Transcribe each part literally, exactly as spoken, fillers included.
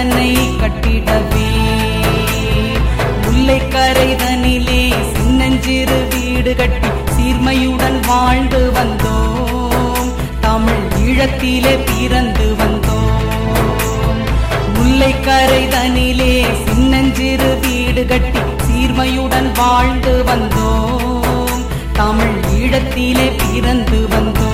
அரசனை கட்டிடவே முல்லைக்கரைதனிலே சின்னஞ்சிறு வீடு கட்டி சீர்மையுடன் வாழ்ந்து வந்தோம். தமிழ் ஈழத்திலே பிறந்து வந்தோம். முல்லைக்கரைதனிலே சின்னஞ்சிறு வீடு கட்டி சீர்மையுடன் வாழ்ந்து வந்தோம். தமிழ் ஈழத்திலே பிறந்து வந்தோம்.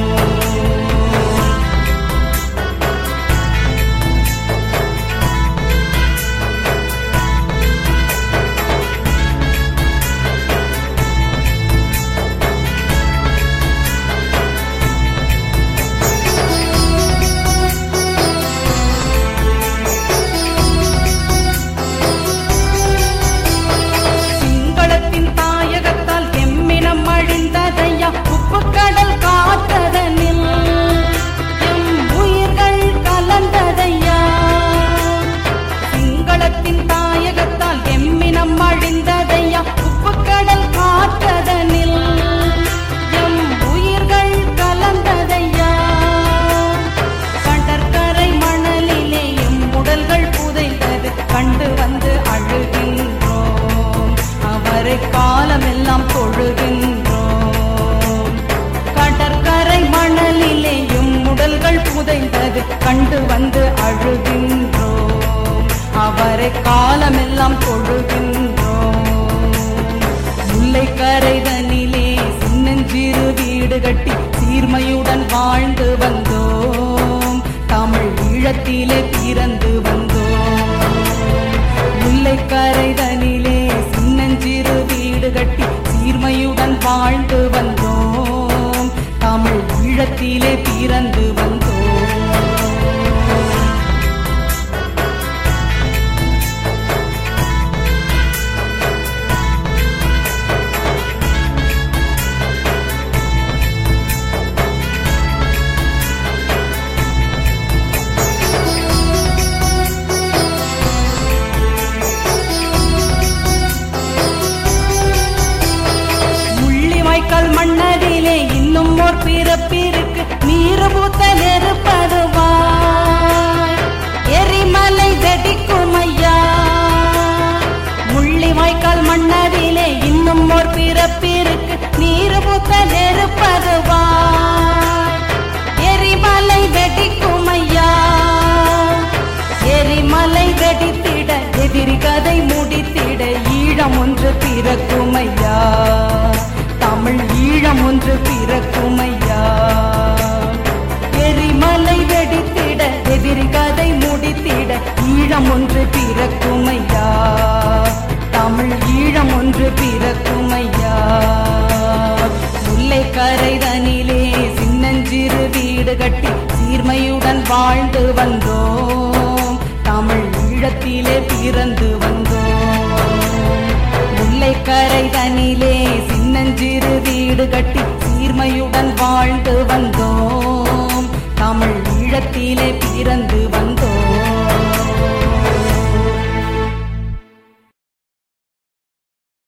காலமெல்லாம் தொழுகின்றோம். கடற்கரை மணலிலேயும் உடல்கள் புதைந்தது கண்டு வந்து அழுகின்றோம். அவரை காலமெல்லாம் தொழுகின்றோம். முல்லைக்கரைதனிலே சின்னஞ்சிறு வீடு கட்டி சீர்மையுடன் வாழ்ந்து வந்தோம். தமிழ் ஈழத்திலே பிறந்து வந்தோம். முல்லைக்கரைதனிலே சின்னஞ்சிறு வீடு கட்டி சீர்மையுடன் வாழ்ந்து வந்தோம். தமிழ் ஈழத்திலே பிறந்து வந்தோம். மன்னரிலே இன்னும் ஓர் பிறப்பிற்கு நீரு பூத்த நெருப்பதுவாய் எரிமலை வெடிக்கும் ஐயா. முள்ளிவாய்க்கால் மன்னரிலே இன்னும் ஓர் பிறப்பிற்கு நீரு பூத்த நெருப்பதுவாய் எரிமலை வெடிக்கும் ஐயா. எரிமலை வெடித்திட எதிரி கதை முடித்திட ஈழம் ஒன்று பிறக்கும் ஐயா. தமிழ் ஈழம் ஒன்று பிறக்கும் ஐயா. எரிமலை வெடித்திட எதிரி கதை முடித்திட ஈழம் ஒன்று பிறக்கும் ஐயா. தமிழ் ஈழம் ஒன்று பிறக்கும் ஐயா. முல்லைக்கரைதனிலே சின்னஞ்சிறு வீடு கட்டி சீர்மையுடன் வாழ்ந்து வந்தோம். தமிழ் ஈழத்திலே பிறந்து வந்தோம். முல்லைக்கரைதனிலே சின்னஞ்சிறு வீடு கட்டி சீர்மையுடன் வாழ்ந்து வந்தோம். தமிழ் ஈழத்திலே பிறந்து வந்தோம்.